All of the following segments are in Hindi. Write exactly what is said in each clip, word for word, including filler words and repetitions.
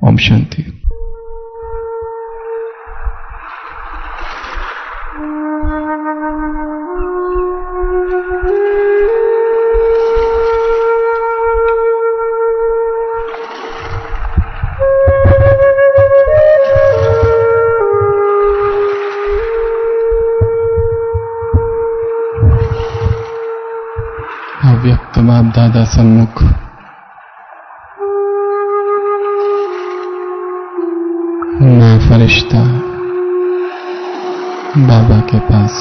ओम शांति। अव्यक्त बाप दादा सन्मुख मैं फरिश्ता बाबा के पास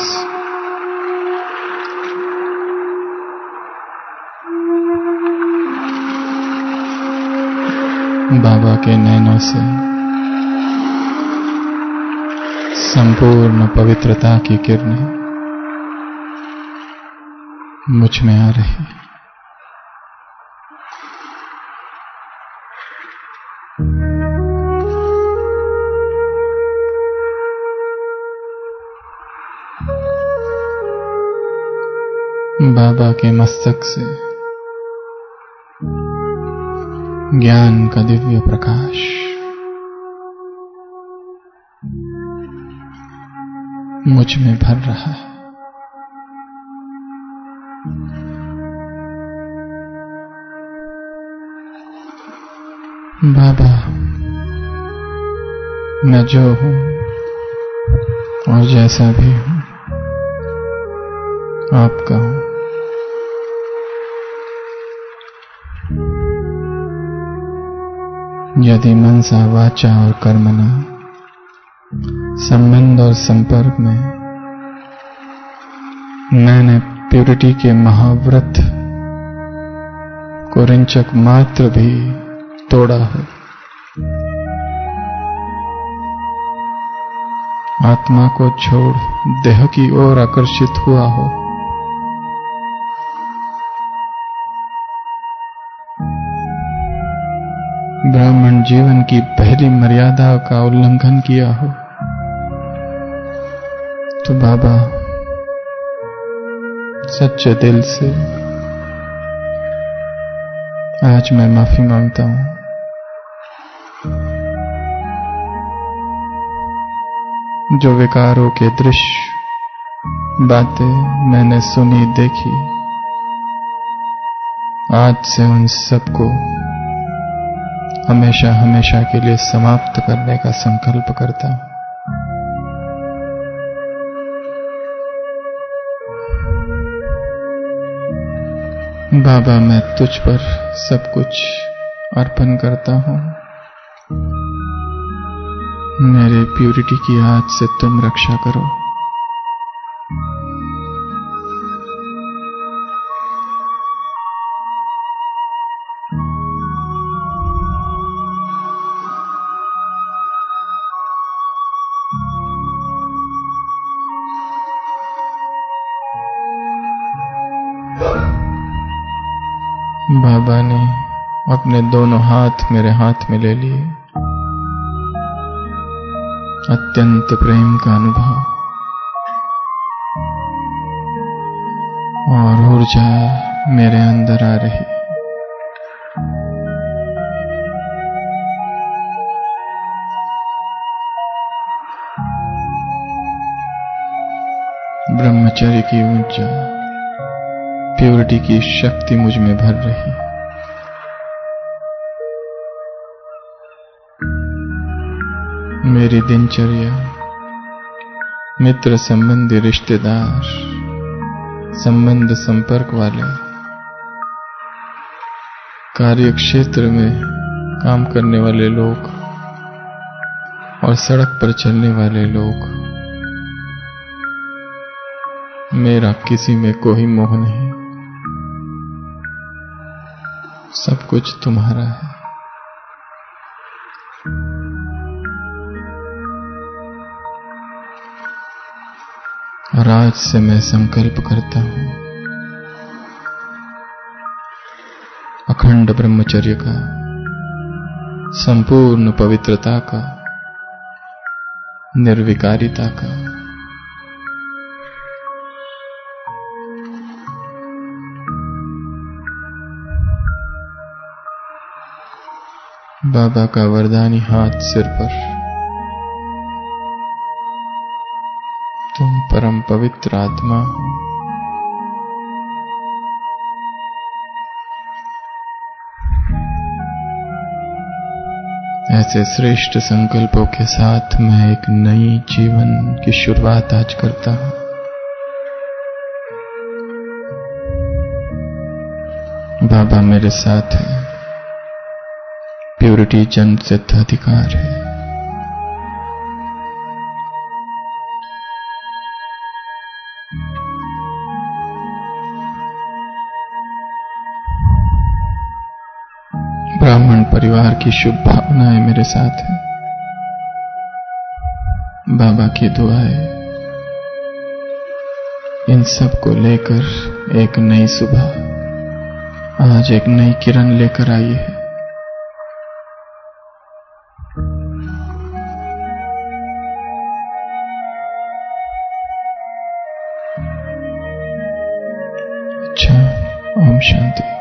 बाबा के नैनों से संपूर्ण पवित्रता की किरणें मुझ में आ रही। बाबा के मस्तक से ज्ञान का दिव्य प्रकाश मुझ में भर रहा है। बाबा, मैं जो हूं और जैसा भी हूं आपका हूं। यदि मनसा वाचा और कर्मणा संबंध और संपर्क में मैंने प्यूरिटी के महाव्रत को रिंचक मात्र भी तोड़ा हो, आत्मा को छोड़ देह की ओर आकर्षित हुआ हो, ब्राह्मण जीवन की पहली मर्यादा का उल्लंघन किया हो, तो बाबा सच्चे दिल से आज मैं माफी मांगता हूं। जो विकारों के दृश्य बातें मैंने सुनी देखी, आज से उन सबको हमेशा हमेशा के लिए समाप्त करने का संकल्प करता हूं। बाबा, मैं तुझ पर सब कुछ अर्पण करता हूं। मेरे प्यूरिटी की आज से तुम रक्षा करो। बाबा ने अपने दोनों हाथ मेरे हाथ में ले लिए। अत्यंत प्रेम का अनुभव और ऊर्जा मेरे अंदर आ रही। ब्रह्मचर्य की ऊर्जा, प्योरिटी की शक्ति मुझ में भर रही। मेरी दिनचर्या, मित्र संबंधी, रिश्तेदार, संबंध संपर्क वाले, कार्य क्षेत्र में काम करने वाले लोग और सड़क पर चलने वाले लोग, मेरा किसी में कोई मोह नहीं। सब कुछ तुम्हारा है। और आज से मैं संकल्प करता हूं अखंड ब्रह्मचर्य का, संपूर्ण पवित्रता का, निर्विकारिता का। बाबा का वरदानी हाथ सिर पर, तुम परम पवित्र आत्मा हो। ऐसे श्रेष्ठ संकल्पों के साथ मैं एक नई जीवन की शुरुआत आज करता हूं। बाबा मेरे साथ है, प्यूरिटी जन्म सिद्ध अधिकार है। ब्राह्मण परिवार की शुभ भावनाएं मेरे साथ हैं। बाबा की दुआएं इन सब को लेकर एक नई सुबह आज एक नई किरण लेकर आई है। अच्छा, ओम शांति।